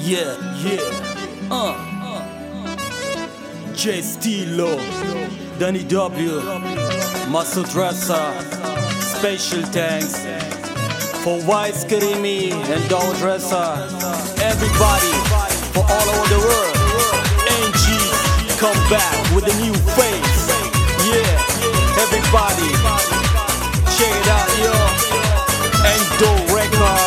Yeah, J Stilo, Danny W, Masud Rasa. Special thanks for Wise Karimi and Daud Rasa. Everybody for all over the world. NG come back with a new face. Yeah, everybody check it out, yo. Endo Record.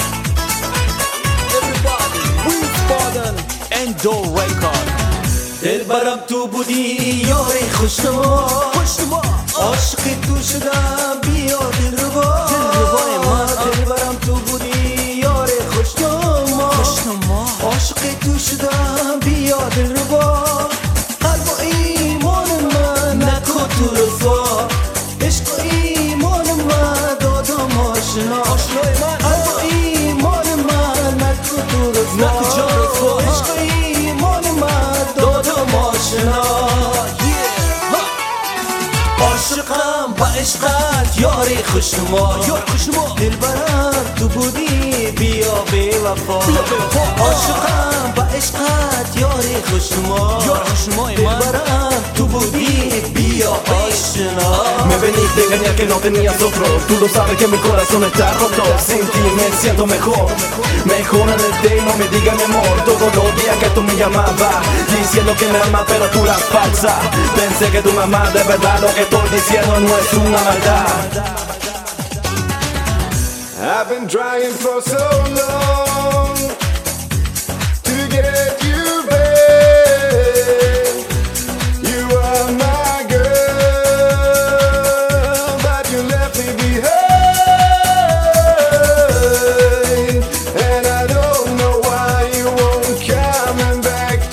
Everybody, Prince Pardon, Endo Record. دلبرم تو بودی یاری خوشنما عاشق تو شدم بیا دلربای من دلبرم تو بودی یاری خوشنما عاشق تو شدم بیا دلربا قلب و ایمان من نکن تو رسوا عشق و ایمان من دادم آشنا قلب و ایمان من نکن تو رسوا عشق و ایمان من دادم آشنا عاشقم با عشقت یاری خوشنما دلبرم تو بودی بیا بی وفا عاشقم با عشقت یاری خوشنما دلبرم تو بودی بیا آشنا Me veniste genial que no tenías otro. Tú lo sabes que mi corazón está roto. Sin ti me siento mejor. Mejórate y no me digas mi amor. Todos los días que tú me llamabas diciendo que me amas pero tú eras falsa. Pensé que tú me amas de verdad. Lo que estoy diciendo no es una maldad. I've been trying for so long to get you